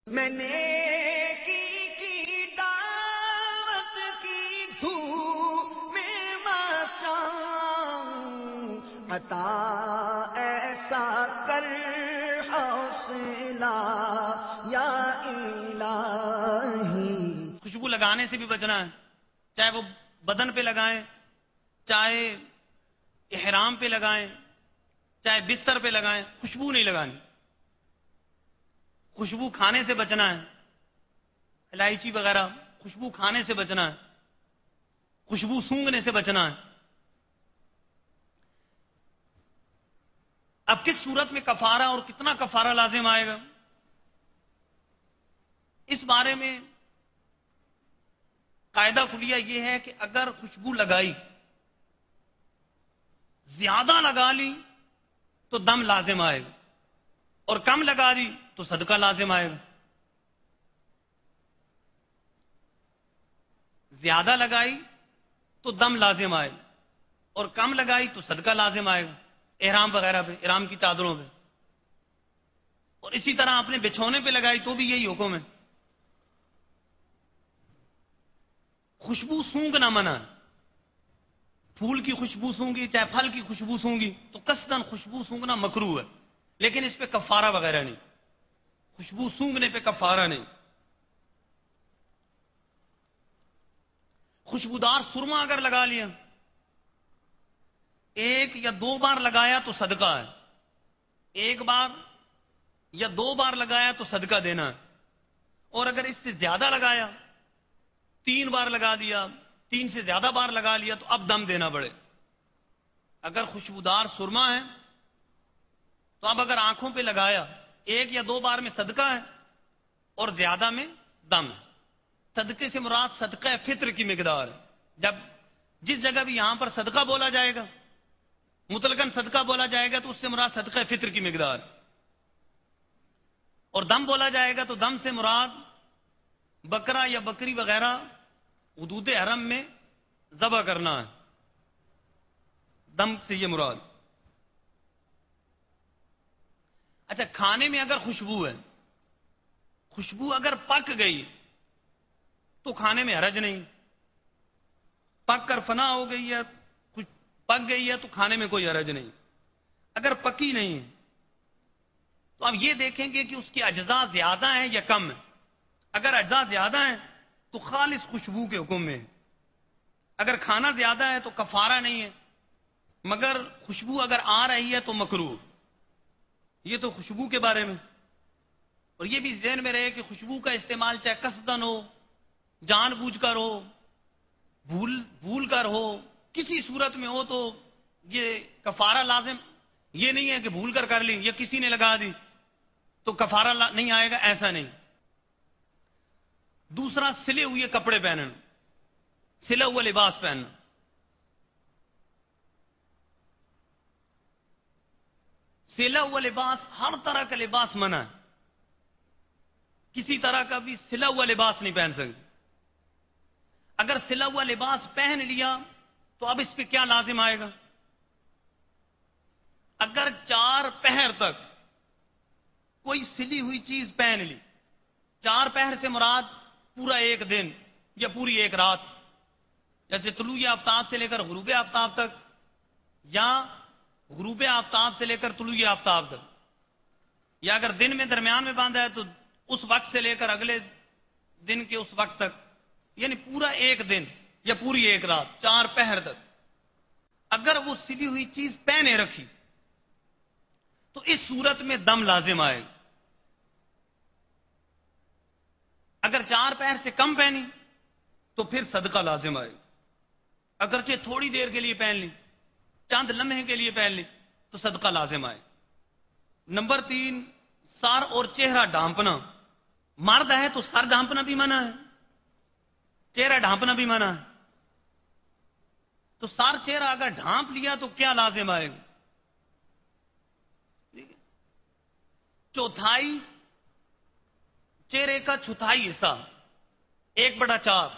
میں نے کی دعوت کی دھوم میں مچاؤں، عطا ایسا کر حوصلہ یا الہی۔ خوشبو لگانے سے بھی بچنا ہے، چاہے وہ بدن پہ لگائیں، چاہے احرام پہ لگائیں، چاہے بستر پہ لگائیں، خوشبو نہیں لگانی۔ خوشبو کھانے سے بچنا ہے، الائچی وغیرہ خوشبو کھانے سے بچنا ہے، خوشبو سونگھنے سے بچنا ہے۔ اب کس صورت میں کفارہ اور کتنا کفارہ لازم آئے گا، اس بارے میں قاعدہ کلیہ یہ ہے کہ اگر خوشبو لگائی، زیادہ لگا لی تو دم لازم آئے گا، اور کم لگا دی تو صدقہ لازم آئے گا۔ زیادہ لگائی تو دم لازم آئے گا، اور کم لگائی تو صدقہ لازم آئے گا، احرام وغیرہ پہ، احرام کی چادروں پہ۔ اور اسی طرح اپنے بچھونے پہ لگائی تو بھی یہی حکم ہے۔ خوشبو سونگھنا منع ہے، پھول کی خوشبو سونگھی، چاہے پھل کی خوشبو سونگھی تو قصداً خوشبو سونگھنا مکروہ ہے، لیکن اس پہ کفارہ وغیرہ نہیں، خوشبو سونگھنے پہ کفارہ نہیں۔ خوشبودار سرما اگر لگا لیا، ایک یا دو بار لگایا تو صدقہ ہے، ایک بار یا دو بار لگایا تو صدقہ دینا ہے، اور اگر اس سے زیادہ لگایا، 3 بار لگا دیا، 3 سے زیادہ بار لگا لیا تو اب دم دینا پڑے۔ اگر خوشبودار سرما ہے تو اب اگر آنکھوں پہ لگایا، 1 یا 2 بار میں صدقہ ہے اور زیادہ میں دم ہے۔ صدقے سے مراد صدقہ فطر کی مقدار ہے۔ جب جس جگہ بھی یہاں پر صدقہ بولا جائے گا، مطلقاً صدقہ بولا جائے گا تو اس سے مراد صدقہ فطر کی مقدار ہے، اور دم بولا جائے گا تو دم سے مراد بکرا یا بکری وغیرہ حدود حرم میں ذبح کرنا ہے، دم سے یہ مراد۔ اچھا، کھانے میں اگر خوشبو ہے، خوشبو اگر پک گئی تو کھانے میں حرج نہیں، پک کر فنا ہو گئی ہے، پک گئی ہے تو کھانے میں کوئی حرج نہیں۔ اگر پکی نہیں ہے تو اب یہ دیکھیں گے کہ اس کی اجزاء زیادہ ہیں یا کم ہیں۔ اگر اجزاء زیادہ ہیں تو خالص خوشبو کے حکم میں ہے، اگر کھانا زیادہ ہے تو کفارہ نہیں ہے، مگر خوشبو اگر آ رہی ہے تو مکروہ۔ یہ تو خوشبو کے بارے میں۔ اور یہ بھی ذہن میں رہے کہ خوشبو کا استعمال چاہے قصدن ہو، جان بوجھ کر ہو، بھول کر ہو، کسی صورت میں ہو تو یہ کفارہ لازم یہ نہیں ہے کہ بھول کر لی یا کسی نے لگا دی تو کفارہ نہیں آئے گا، ایسا نہیں۔ دوسرا، سلے ہوئے کپڑے پہننا، سلا ہوا لباس پہننا۔ سلا ہوا لباس، ہر طرح کا لباس منع ہے، کسی طرح کا بھی سلا ہوا لباس نہیں پہن سکتے۔ اگر سلا ہوا لباس پہن لیا تو اب اس پہ کیا لازم آئے گا؟ اگر 4 پہر تک کوئی سلی ہوئی چیز پہن لی، 4 پہر سے مراد پورا ایک دن یا پوری ایک رات، جیسے طلوع آفتاب سے لے کر غروب آفتاب تک، یا غروب آفتاب سے لے کر طلوع آفتاب تک، یا اگر دن میں درمیان میں باندھا ہے تو اس وقت سے لے کر اگلے دن کے اس وقت تک، یعنی پورا ایک دن یا پوری ایک رات، 4 پہر تک اگر وہ سلی ہوئی چیز پہنے رکھی تو اس صورت میں دم لازم آئے گا۔ اگر 4 پہر سے کم پہنی تو پھر صدقہ لازم آئے گا، اگرچہ تھوڑی دیر کے لیے پہن لی، چند لمحے کے لیے پہن لی تو صدقہ لازم آئے۔ نمبر 3، سر اور چہرہ ڈھانپنا۔ مرد ہے تو سر ڈھانپنا بھی منع ہے، چہرہ ڈھانپنا بھی منع ہے۔ تو سر چہرہ اگر ڈھانپ لیا تو کیا لازم آئے گا؟ چوتھائی، چہرے کا چوتھائی حصہ، 1/4،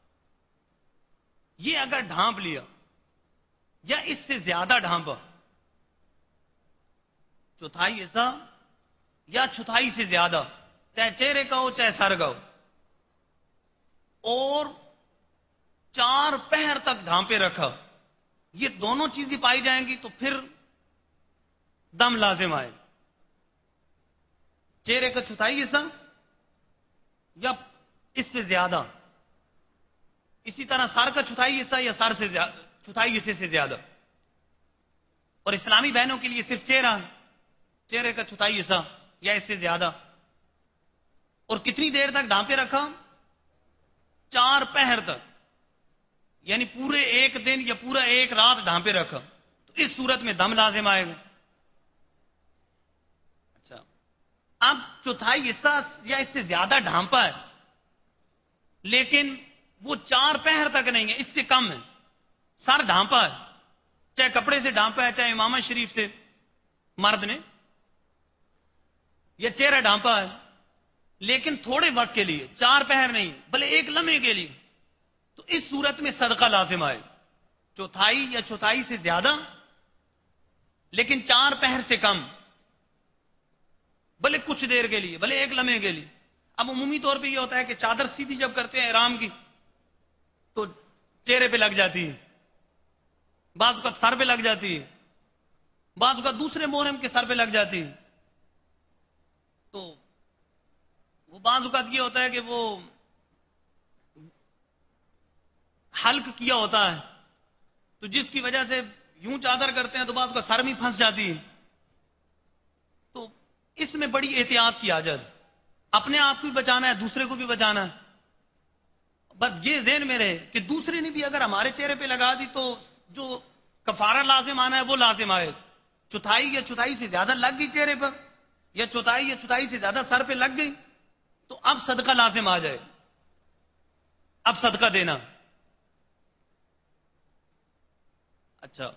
یہ اگر ڈھانپ لیا یا اس سے زیادہ ڈھانپا، چوتھائی حصہ یا چوتھائی سے زیادہ، چاہے چہرے کا ہو چاہے سر کا ہو، اور 4 پہر تک ڈھانپے رکھا، یہ دونوں چیزیں پائی جائیں گی تو پھر دم لازم آئے. چہرے کا چوتھائی حصہ یا اس سے زیادہ، اسی طرح سر کا چوتھائی حصہ یا سر سے زیادہ، چوتھائی حصے سے زیادہ. اور اسلامی بہنوں کے لیے صرف چہرے کا چوتھائی حصہ یا اس سے زیادہ. اور کتنی دیر تک ڈھانپے رکھا؟ 4 پہر تک، یعنی پورے ایک دن یا پورا ایک رات ڈھانپے رکھا، تو اس صورت میں دم لازم آئے گا. اچھا، اب چوتھائی حصہ یا اس سے زیادہ ڈھانپا ہے، لیکن وہ 4 پہر تک نہیں ہے، اس سے کم ہے. سر ڈھانپا ہے، چاہے کپڑے سے ڈھانپا ہے، چاہے امامہ شریف سے مرد نے، یا چہرہ ڈھانپا ہے، لیکن تھوڑے وقت کے لیے، 4 پہر نہیں بلکہ ایک لمحے کے لیے، تو اس صورت میں صدقہ لازم آئے. چوتھائی یا چوتھائی سے زیادہ لیکن 4 پہر سے کم، بھلے کچھ دیر کے لیے، بھلے ایک لمحے کے لیے. اب عمومی طور پہ یہ ہوتا ہے کہ چادر سیدھی جب کرتے ہیں احرام کی تو چہرے پہ لگ جاتی ہے، بعض اوقات سر پہ لگ جاتی ہے، بعض اوقات دوسرے محرم کے سر پہ لگ جاتی ہے. تو وہ بعض اوقات یہ ہوتا ہے کہ وہ حلق کیا ہوتا ہے، تو جس کی وجہ سے یوں چادر کرتے ہیں تو بعض اوقات سر میں پھنس جاتی ہے. تو اس میں بڑی احتیاط کی حاجت، اپنے آپ کو بھی بچانا ہے، دوسرے کو بھی بچانا ہے. بس یہ ذہن میں رہے کہ دوسرے نے بھی اگر ہمارے چہرے پہ لگا دی تو جو کفارہ لازم آنا ہے وہ لازم آئے. چوتھائی یا چوتھائی سے زیادہ لگ گئی چہرے پر، یا چوتھائی سے زیادہ سر پہ لگ گئی، تو اب صدقہ لازم آ جائے، اب صدقہ دینا. اچھا،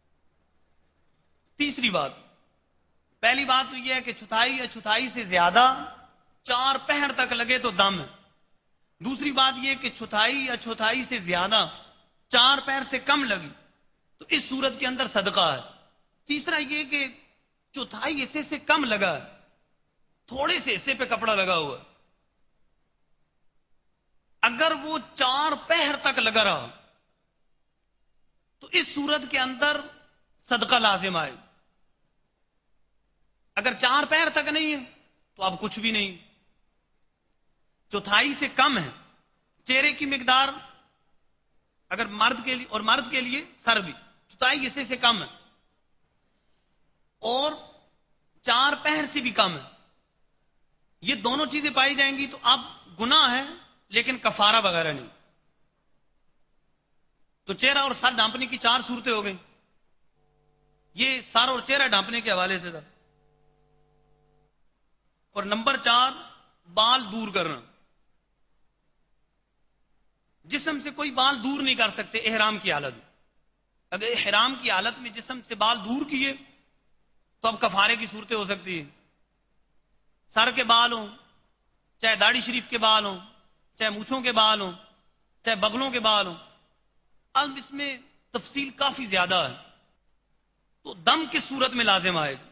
تیسری بات، پہلی بات تو یہ ہے کہ چوتھائی یا چوتھائی سے زیادہ 4 پہر تک لگے تو دم ہے. دوسری بات یہ کہ چوتھائی یا چوتھائی سے زیادہ 4 پہر سے کم لگی تو اس صورت کے اندر صدقہ ہے. تیسرا یہ کہ چوتھائی حصے سے کم لگا ہے، تھوڑے سے حصے پہ کپڑا لگا ہوا ہے، اگر وہ 4 پہر تک لگا رہا تو اس صورت کے اندر صدقہ لازم آئے. اگر 4 پہر تک نہیں ہے تو اب کچھ بھی نہیں. چوتھائی سے کم ہے چہرے کی مقدار، اگر مرد کے لیے، اور مرد کے لیے سر بھی چوتھائی حصے سے کم ہے، اور 4 پہر سے بھی کم ہے، یہ دونوں چیزیں پائی جائیں گی تو اب گناہ ہے لیکن کفارہ وغیرہ نہیں. تو چہرہ اور سر ڈھانپنے کی 4 صورتیں ہو گئیں. یہ سر اور چہرہ ڈھانپنے کے حوالے سے تھا. اور نمبر 4، بال دور کرنا. جسم سے کوئی بال دور نہیں کر سکتے احرام کی حالت میں. اگر احرام کی حالت میں جسم سے بال دور کیے تو اب کفارے کی صورتیں ہو سکتی ہیں. سر کے بال ہوں، چاہے داڑھی شریف کے بال ہوں، چاہے مونچھوں کے بال ہوں، چاہے بغلوں کے بال ہوں. اب اس میں تفصیل کافی زیادہ ہے، تو دم کی صورت میں لازم آئے گا.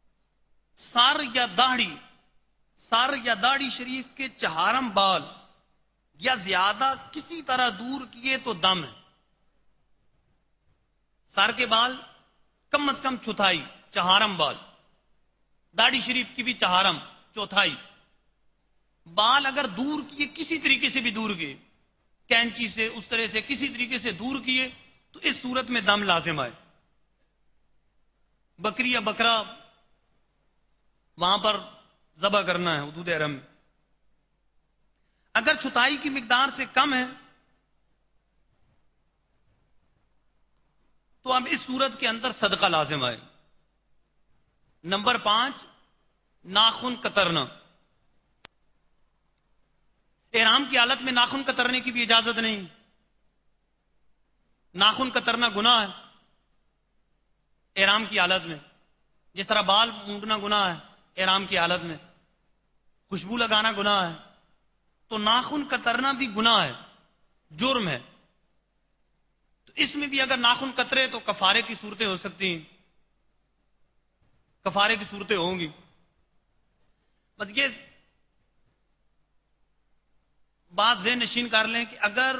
سر یا داڑھی شریف کے چہارم بال یا زیادہ کسی طرح دور کیے تو دم ہے. سر کے بال کم از کم چوتھائی، چہارم بال، داڑھی شریف کی بھی چہارم، چوتھائی. بال اگر دور کیے، کسی طریقے سے بھی دور کیے، کینچی سے، اس طرح سے کسی طریقے سے دور کیے تو اس صورت میں دم لازم آئے. بکری یا بکرا وہاں پر ذبح کرنا ہے حدود حرم میں. اگر چوتھائی کی مقدار سے کم ہے تو اب اس صورت کے اندر صدقہ لازم آئے. نمبر 5، ناخن کترنا. احرام کی حالت میں ناخن کترنے کی بھی اجازت نہیں. ناخن کترنا گناہ ہے احرام کی حالت میں، جس طرح بال مونڈنا گناہ ہے احرام کی حالت میں، خوشبو لگانا گناہ ہے، تو ناخن کترنا بھی گناہ ہے، جرم ہے. تو اس میں بھی اگر ناخن کترے تو کفارے کی صورتیں ہو سکتی ہیں، کفارے کی صورتیں ہوں گی. بس یہ بات ذہن نشین کر لیں کہ اگر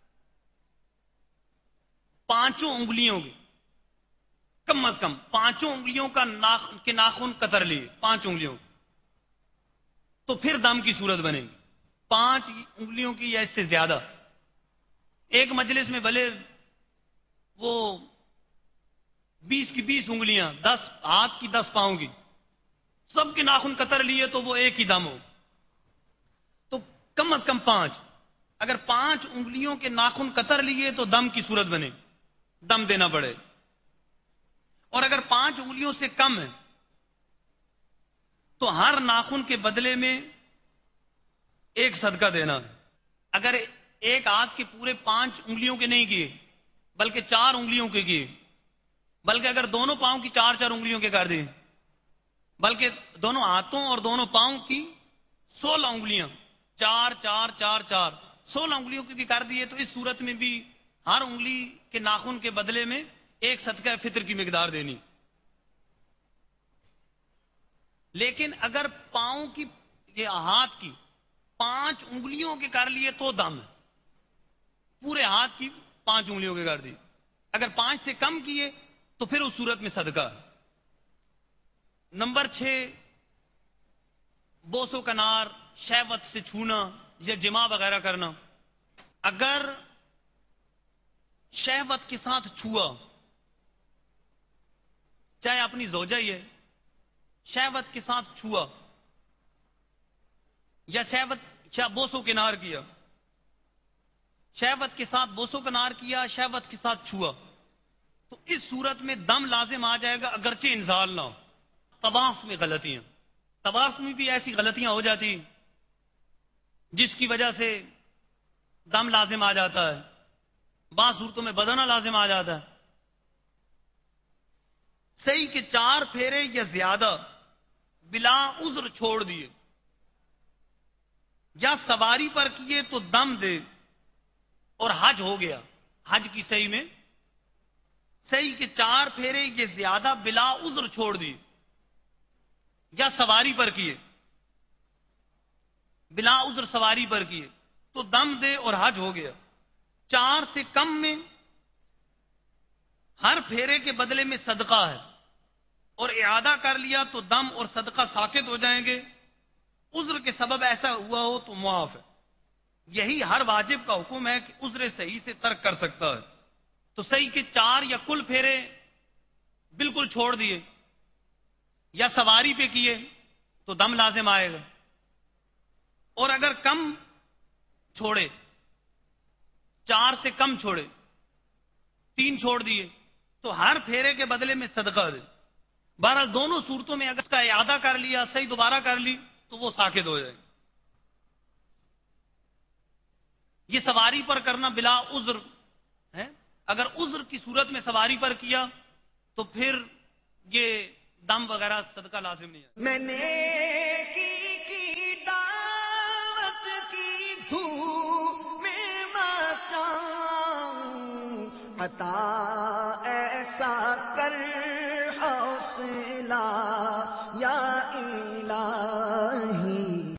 پانچوں انگلیوں کے کم از کم پانچوں انگلیوں کے ناخن قطر لیے، 5 انگلیوں، تو پھر دم کی صورت بنے گی. 5 انگلیوں کی یا اس سے زیادہ. ایک مجلس میں بھلے وہ 20 کی 20 انگلیاں، 10 ہاتھ کی 10 پاؤں کی، سب کے ناخن قطر لیے تو وہ ایک ہی دم ہو. تو کم از کم 5. اگر 5 انگلیوں کے ناخن قطر لیے تو دم کی صورت بنے، دم دینا پڑے. اور اگر 5 انگلیوں سے کم ہے تو ہر ناخن کے بدلے میں ایک صدقہ دینا ہے. اگر ایک ہاتھ کے پورے 5 انگلیوں کے نہیں کیے بلکہ 4 انگلیوں کے کیے، بلکہ اگر دونوں پاؤں کی 4 انگلیوں کے کر دیے، بلکہ دونوں ہاتھوں اور دونوں پاؤں کی 16 انگلیاں، 4 4 4 4 16 انگلیوں کی بھی کر دیے، تو اس صورت میں بھی ہر انگلی کے ناخن کے بدلے میں ایک صدقہ فطر کی مقدار دینی. لیکن اگر پاؤں کی یہ ہاتھ کی 5 انگلیوں کے کر لیے تو دم ہے، پورے ہاتھ کی 5 انگلیوں کے کر دی. اگر 5 سے کم کیے تو پھر اس صورت میں صدقہ. نمبر 6، بوس و کنار، شہوت سے چھونا یا جماع وغیرہ کرنا. اگر شہوت کے ساتھ چھوا، چاہے اپنی زوجہ ہی ہے، شہوت کے ساتھ چھوا یا بوس و کنار کیا، شہوت کے ساتھ بوس و کنار کیا، شہوت کے ساتھ چھوا، تو اس صورت میں دم لازم آ جائے گا اگرچہ انزال نہ ہو. طواف میں غلطیاں، طواف میں بھی ایسی غلطیاں ہو جاتی جس کی وجہ سے دم لازم آ جاتا ہے. بعض صورتوں میں بدنہ لازم آ جاتا ہے. صحیح کہ 4 پھیرے یا زیادہ بلا عذر چھوڑ دیے یا سواری پر کیے تو دم دے اور حج ہو گیا. حج کی صحیح میں صحیح کہ 4 پھیرے یہ زیادہ بلا عذر چھوڑ دیے یا سواری پر کیے، بلا عذر سواری پر کیے تو دم دے اور حج ہو گیا. 4 سے کم میں ہر پھیرے کے بدلے میں صدقہ ہے اور اعادہ کر لیا تو دم اور صدقہ ساقط ہو جائیں گے. عذر کے سبب ایسا ہوا ہو تو معاف ہے. یہی ہر واجب کا حکم ہے کہ عذر صحیح سے ترک کر سکتا ہے. تو صحیح کہ 4 یا کل پھیرے بالکل چھوڑ دیے یا سواری پہ کیے تو دم لازم آئے گا. اور اگر کم چھوڑے، 4 سے کم چھوڑے، 3 چھوڑ دیے تو ہر پھیرے کے بدلے میں صدقہ دے. بہرحال دونوں صورتوں میں اگر اس کا اعادہ کر لیا، صحیح دوبارہ کر لی تو وہ ساقط ہو جائے. یہ سواری پر کرنا بلا عذر ہے. اگر عذر کی صورت میں سواری پر کیا تو پھر یہ دم وغیرہ صدقہ لازم نہیں ہے. میں نے کی دعوت کی دھوم میں مچاؤں، عطا ایسا کر حوصلہ یا